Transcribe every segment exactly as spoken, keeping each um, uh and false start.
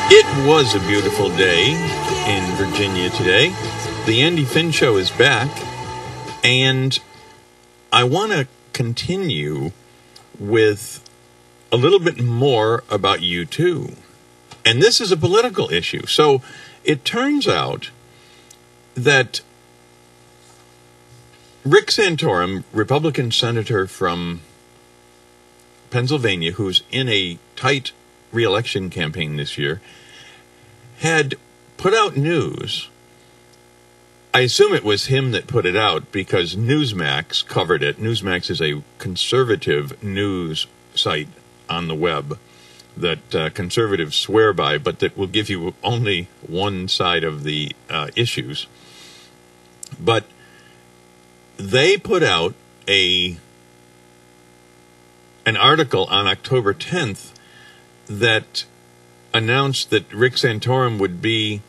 It was a beautiful day in Virginia today. The Andy Finn Show is back, and I want to continue with a little bit more about U two. And this is a political issue. So it turns out that Rick Santorum, Republican senator from Pennsylvania, who's in a tight re-election campaign this year, had put out news. I assume it was him that put it out because Newsmax covered it. Newsmax is a conservative news site on the web that uh, conservatives swear by, but that will give you only one side of the uh, issues. But they put out a an article on October tenth that announced that Rick Santorum would be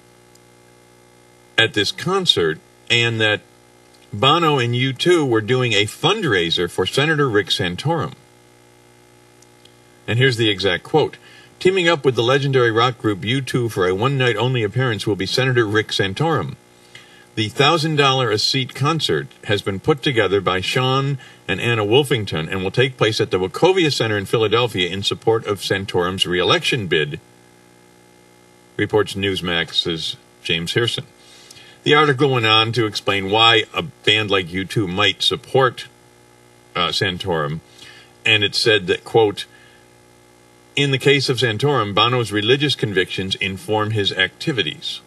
at this concert and that Bono and U two were doing a fundraiser for Senator Rick Santorum. And here's the exact quote. Teaming up with the legendary rock group U two for a one-night-only appearance will be Senator Rick Santorum. The one thousand dollars a seat concert has been put together by Sean and Anna Wolfington and will take place at the Wachovia Center in Philadelphia in support of Santorum's re-election bid, reports Newsmax's James Hirson. The article went on to explain why a band like U two might support uh, Santorum, and it said that, quote, in the case of Santorum, Bono's religious convictions inform his activities.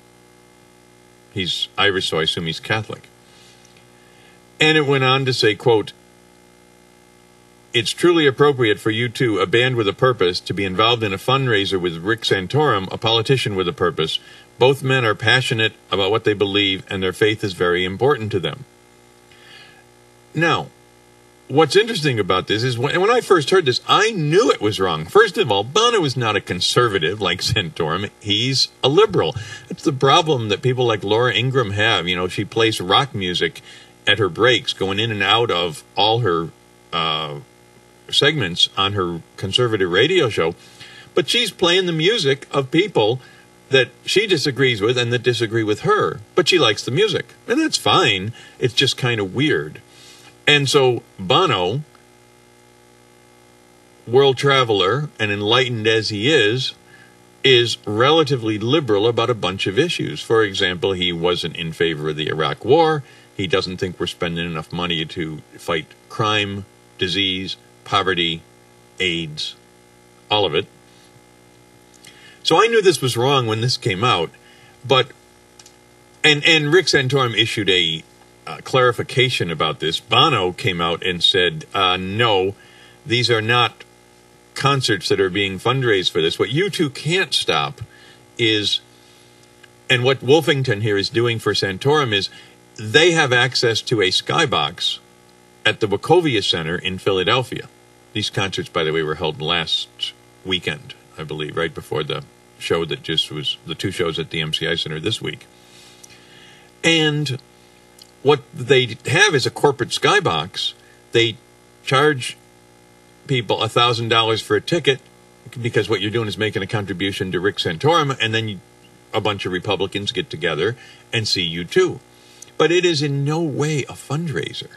He's Irish, so I assume he's Catholic. And it went on to say, quote, it's truly appropriate for U two, a band with a purpose, to be involved in a fundraiser with Rick Santorum, a politician with a purpose. Both men are passionate about what they believe, and their faith is very important to them. Now, what's interesting about this is when, when I first heard this, I knew it was wrong. First of all, Bono is not a conservative like Santorum. He's a liberal. That's the problem that people like Laura Ingraham have. You know, she plays rock music at her breaks, going in and out of all her uh, segments on her conservative radio show. But she's playing the music of people that she disagrees with and that disagree with her. But she likes the music. And that's fine. It's just kind of weird. And so Bono, world traveler and enlightened as he is, is relatively liberal about a bunch of issues. For example, he wasn't in favor of the Iraq War. He doesn't think we're spending enough money to fight crime, disease, poverty, AIDS, all of it. So I knew this was wrong when this came out. But, and, and Rick Santorum issued a Uh, clarification about this. Bono came out and said, uh, no, these are not concerts that are being fundraised for this. What U two can't stop is, and what Wolfington here is doing for Santorum is, they have access to a skybox at the Wachovia Center in Philadelphia. These concerts, by the way, were held last weekend, I believe, right before the show that just was, the two shows at the M C I Center this week. And what they have is a corporate skybox. They charge people one thousand dollars for a ticket because what you're doing is making a contribution to Rick Santorum, and then you, a bunch of Republicans get together and see U two. But it is in no way a fundraiser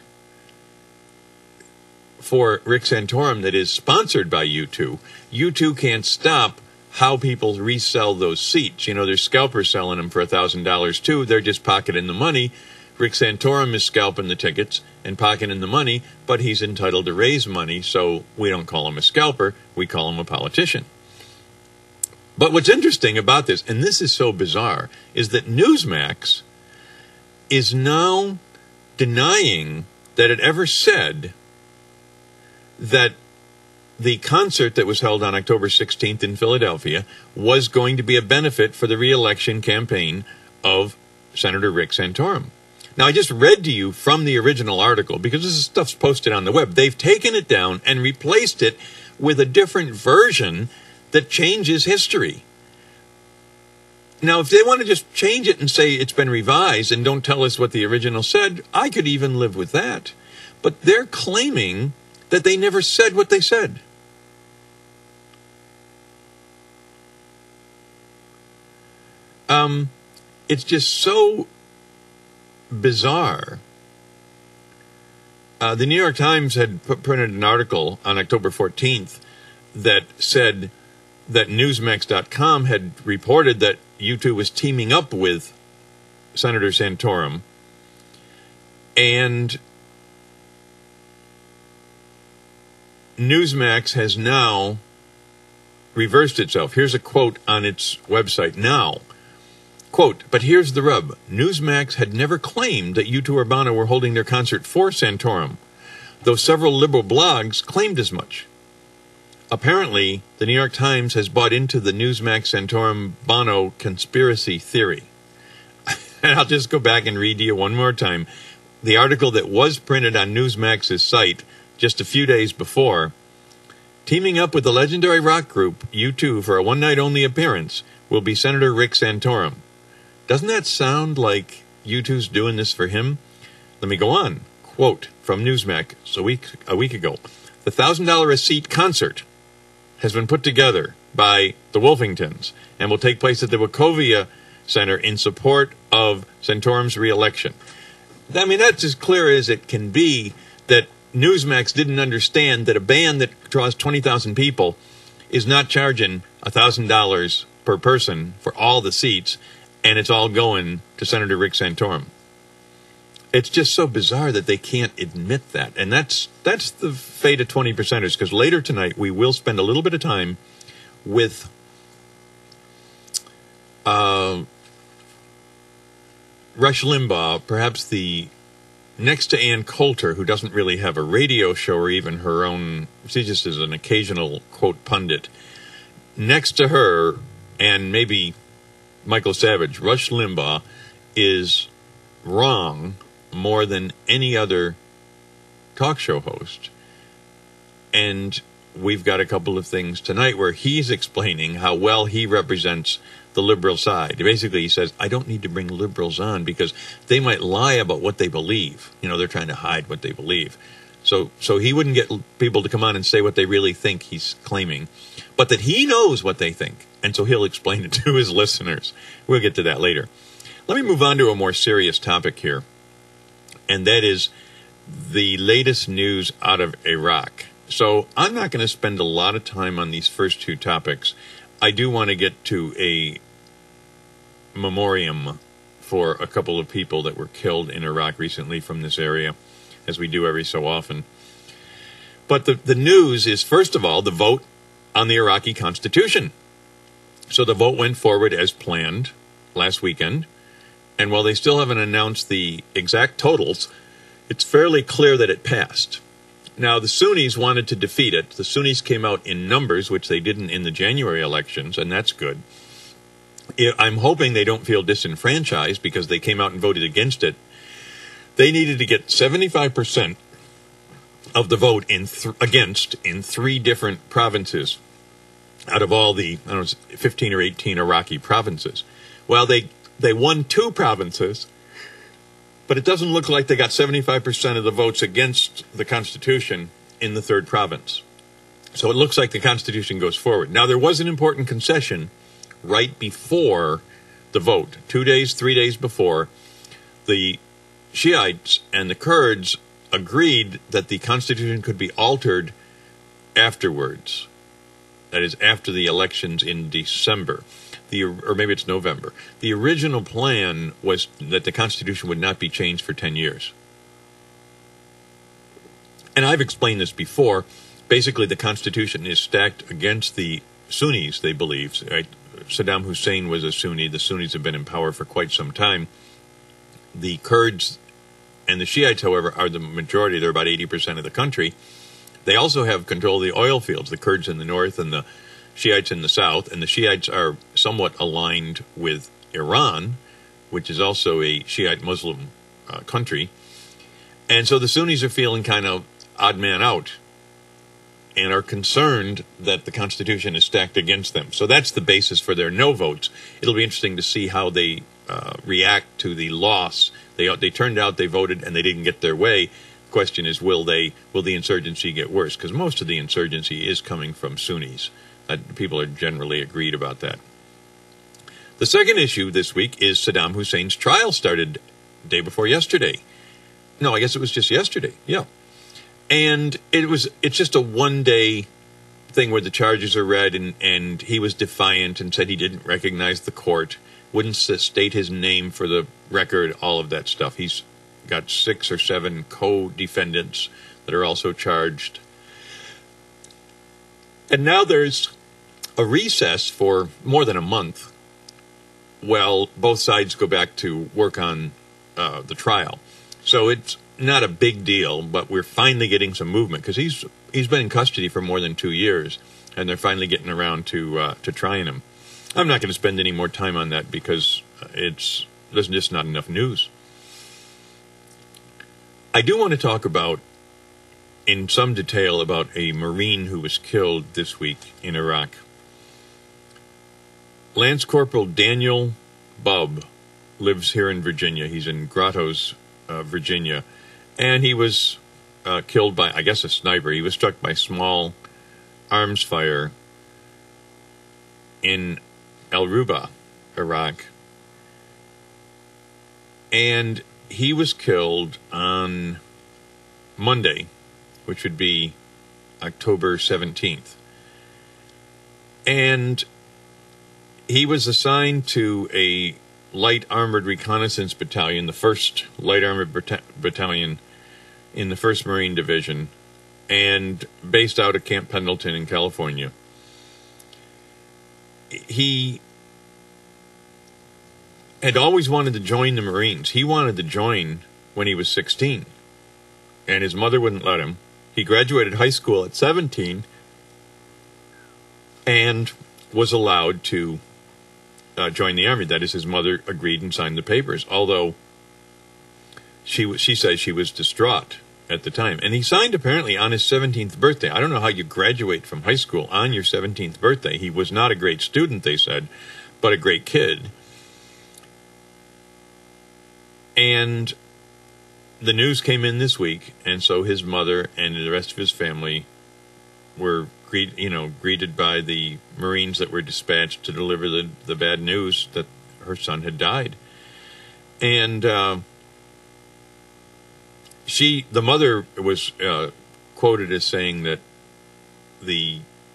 for Rick Santorum that is sponsored by U two. U two can't stop how people resell those seats. You know, there's scalpers selling them for one thousand dollars too. They're just pocketing the money. Rick Santorum is scalping the tickets and pocketing the money, but he's entitled to raise money, so we don't call him a scalper, we call him a politician. But what's interesting about this, and this is so bizarre, is that Newsmax is now denying that it ever said that the concert that was held on October sixteenth in Philadelphia was going to be a benefit for the re-election campaign of Senator Rick Santorum. Now, I just read to you from the original article, because this stuff's posted on the web. They've taken it down and replaced it with a different version that changes history. Now, if they want to just change it and say it's been revised and don't tell us what the original said, I could even live with that. But they're claiming that they never said what they said. Um, it's just so bizarre. Uh, the New York Times had put, printed an article on October fourteenth that said that Newsmax dot com had reported that U two was teaming up with Senator Santorum, and Newsmax has now reversed itself. Here's a quote on its website now. Quote, but here's the rub. Newsmax had never claimed that U two Urbana were holding their concert for Santorum, though several liberal blogs claimed as much. Apparently, the New York Times has bought into the Newsmax Santorum Bono conspiracy theory. And I'll just go back and read to you one more time. The article that was printed on Newsmax's site just a few days before, teaming up with the legendary rock group U two for a one-night-only appearance will be Senator Rick Santorum. Doesn't that sound like U two's doing this for him? Let me go on. Quote from Newsmax a week, a week ago. The one thousand dollars a seat concert has been put together by the Wolfingtons and will take place at the Wachovia Center in support of Santorum's re-election. I mean, that's as clear as it can be that Newsmax didn't understand that a band that draws twenty thousand people is not charging one thousand dollars per person for all the seats, and it's all going to Senator Rick Santorum. It's just so bizarre that they can't admit that. And that's that's the fate of twenty percenters, because later tonight we will spend a little bit of time with uh, Rush Limbaugh, perhaps the next to Ann Coulter, who doesn't really have a radio show or even her own, she just is an occasional, quote, pundit. Next to her, and maybe Michael Savage, Rush Limbaugh is wrong more than any other talk show host. And we've got a couple of things tonight where he's explaining how well he represents the liberal side. Basically, he says, I don't need to bring liberals on because they might lie about what they believe. You know, they're trying to hide what they believe. So so he wouldn't get people to come on and say what they really think he's claiming, but that he knows what they think. And so he'll explain it to his listeners. We'll get to that later. Let me move on to a more serious topic here, and that is the latest news out of Iraq. So I'm not going to spend a lot of time on these first two topics. I do want to get to a memoriam for a couple of people that were killed in Iraq recently from this area, as we do every so often. But the, the news is, first of all, the vote on the Iraqi constitution. So the vote went forward as planned last weekend, and while they still haven't announced the exact totals, it's fairly clear that it passed. Now, the Sunnis wanted to defeat it. The Sunnis came out in numbers, which they didn't in the January elections, and that's good. I'm hoping they don't feel disenfranchised because they came out and voted against it. They needed to get seventy-five percent of the vote in th- against in three different provinces out of all the, I don't know, fifteen or eighteen Iraqi provinces. Well, they, they won two provinces, but it doesn't look like they got seventy-five percent of the votes against the Constitution in the third province. So it looks like the Constitution goes forward. Now, there was an important concession right before the vote. Two days, three days before, the Shiites and the Kurds agreed that the Constitution could be altered afterwards. That is, after the elections in December. The, or maybe it's November. The original plan was that the Constitution would not be changed for ten years. And I've explained this before. Basically, the Constitution is stacked against the Sunnis, they believe. Right? Saddam Hussein was a Sunni. The Sunnis have been in power for quite some time. The Kurds and the Shiites, however, are the majority. They're about eighty percent of the country. They also have control of the oil fields, the Kurds in the north and the Shiites in the south, and the Shiites are somewhat aligned with Iran, which is also a Shiite Muslim uh, country. And so the Sunnis are feeling kind of odd man out and are concerned that the Constitution is stacked against them. So that's the basis for their no votes. It'll be interesting to see how they uh, react to the loss. They they turned out, they voted, and they didn't get their way. The question is, will they will the insurgency get worse? Because most of the insurgency is coming from Sunnis. Uh, people are generally agreed about that. The second issue this week is Saddam Hussein's trial started day before yesterday. No, I guess it was just yesterday. Yeah. And it was it's just a one-day thing where the charges are read, and, and he was defiant and said he didn't recognize the court, wouldn't state his name for the record, all of that stuff. He's got six or seven co-defendants that are also charged. And now there's a recess for more than a month. Well, both sides go back to work on uh, the trial. So it's not a big deal, but we're finally getting some movement because he's he's been in custody for more than two years, and they're finally getting around to uh, to trying him. I'm not going to spend any more time on that because it's there's just not enough news. I do want to talk about, in some detail, about a Marine who was killed this week in Iraq. Lance Corporal Daniel Bubb lives here in Virginia. He's in Grottoes, uh, Virginia. And he was uh, killed by, I guess, a sniper. He was struck by small arms fire in El Ruba, Iraq. And he was killed on Monday, which would be October seventeenth. And he was assigned to a light armored reconnaissance battalion, the first light armored bat- battalion in the first Marine Division, and based out of Camp Pendleton in California. He had always wanted to join the Marines. He wanted to join when he was sixteen, and his mother wouldn't let him. He graduated high school at seventeen and was allowed to uh, join the Army. That is, his mother agreed and signed the papers, although she she says she was distraught at the time. And he signed apparently on his seventeenth birthday. I don't know how you graduate from high school on your seventeenth birthday. He was not a great student, they said, but a great kid. And the news came in this week, and so his mother and the rest of his family were greet, you know, greeted by the Marines that were dispatched to deliver the, the bad news that her son had died. And uh, she, the mother, was uh, quoted as saying that the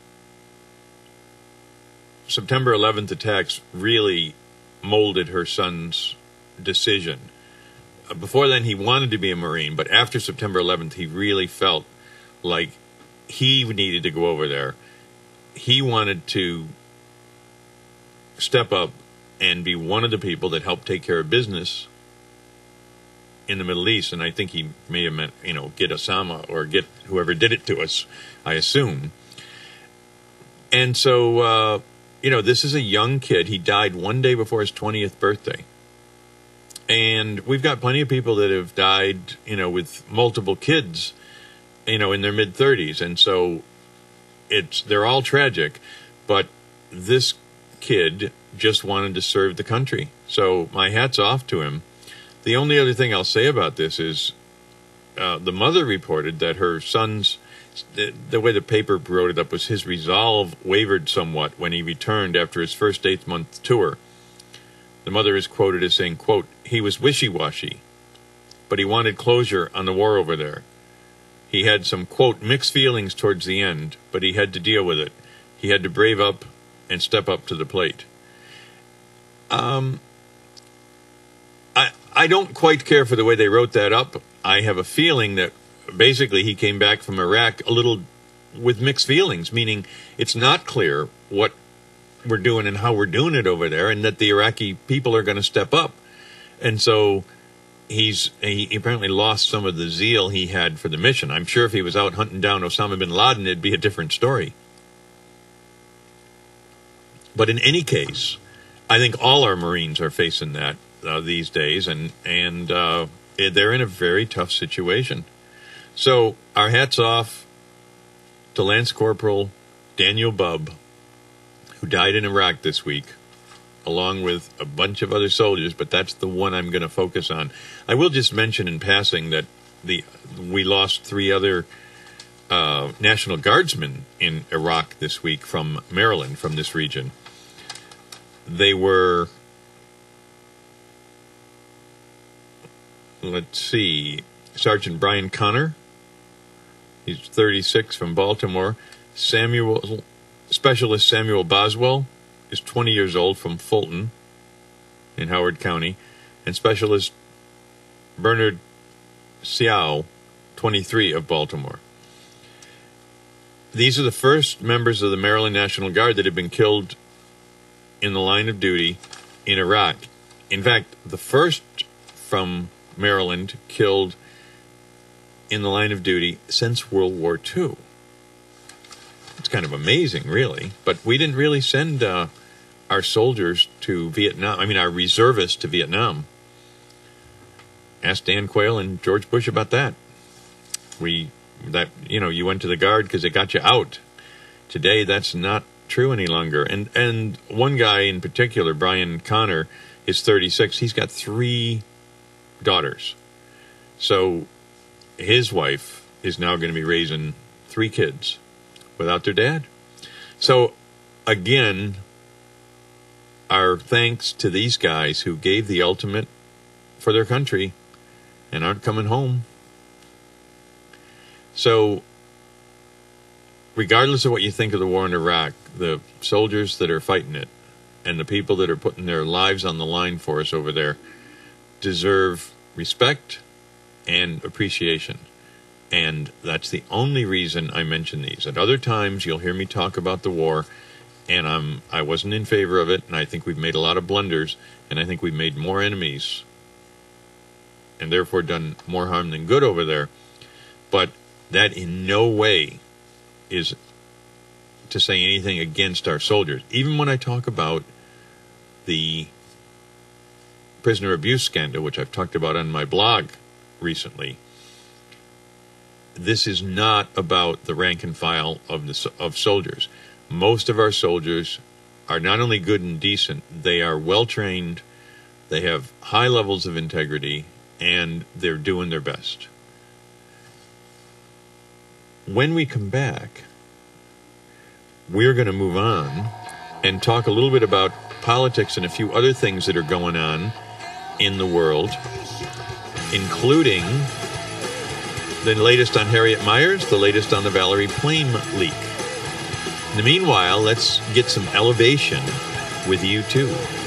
September eleventh attacks really molded her son's decision. Before then, he wanted to be a Marine, but after September eleventh, he really felt like he needed to go over there. He wanted to step up and be one of the people that helped take care of business in the Middle East, and I think he may have meant, you know, get Osama or get whoever did it to us, I assume. And so, uh, you know, this is a young kid. He died one day before his twentieth birthday. And we've got plenty of people that have died, you know, with multiple kids, you know, in their mid-thirties. And so it's they're all tragic. But this kid just wanted to serve the country. So my hat's off to him. The only other thing I'll say about this is uh, the mother reported that her son's, the, the way the paper wrote it up was his resolve wavered somewhat when he returned after his first eight-month tour. The mother is quoted as saying, quote, "He was wishy-washy, but he wanted closure on the war over there. He had some, quote, mixed feelings towards the end, but he had to deal with it. He had to brave up and step up to the plate." Um, I I don't quite care for the way they wrote that up. I have a feeling that basically he came back from Iraq a little with mixed feelings, meaning it's not clear what we're doing and how we're doing it over there, and that the Iraqi people are going to step up. And so he's he apparently lost some of the zeal he had for the mission. I'm sure if he was out hunting down Osama bin Laden, it'd be a different story. But in any case, I think all our Marines are facing that uh, these days, and and uh, they're in a very tough situation. So our hats off to Lance Corporal Daniel Bubb, who died in Iraq this week, along with a bunch of other soldiers, but that's the one I'm going to focus on. I will just mention in passing that the we lost three other uh, National Guardsmen in Iraq this week from Maryland, from this region. They were let's see, Sergeant Brian Connor. He's thirty-six from Baltimore. Samuel, Specialist Samuel Boswell is twenty years old from Fulton in Howard County. And Specialist Bernard Siow, twenty-three, of Baltimore. These are the first members of the Maryland National Guard that have been killed in the line of duty in Iraq. In fact, the first from Maryland killed in the line of duty since World War Two. It's kind of amazing, really. But we didn't really send uh, our soldiers to Vietnam. I mean, our reservists to Vietnam. Ask Dan Quayle and George Bush about that. We, that you know, you went to the Guard because it got you out. Today, that's not true any longer. And and one guy in particular, Brian Connor, is thirty-six. He's got three daughters. So his wife is now going to be raising three kids without their dad. So again, our thanks to these guys who gave the ultimate for their country and aren't coming home. So regardless of what you think of the war in Iraq, the soldiers that are fighting it and the people that are putting their lives on the line for us over there deserve respect and appreciation. And that's the only reason I mention these. At other times, you'll hear me talk about the war, and I'm, I wasn't in favor of it, and I think we've made a lot of blunders, and I think we've made more enemies and therefore done more harm than good over there. But that in no way is to say anything against our soldiers. Even when I talk about the prisoner abuse scandal, which I've talked about on my blog recently, this is not about the rank and file of the of soldiers. Most of our soldiers are not only good and decent, they are well trained, they have high levels of integrity, and they're doing their best. When we come back, we're going to move on and talk a little bit about politics and a few other things that are going on in the world, including the latest on Harriet Miers, the latest on the Valerie Plame leak. In the meanwhile, let's get some elevation with U two.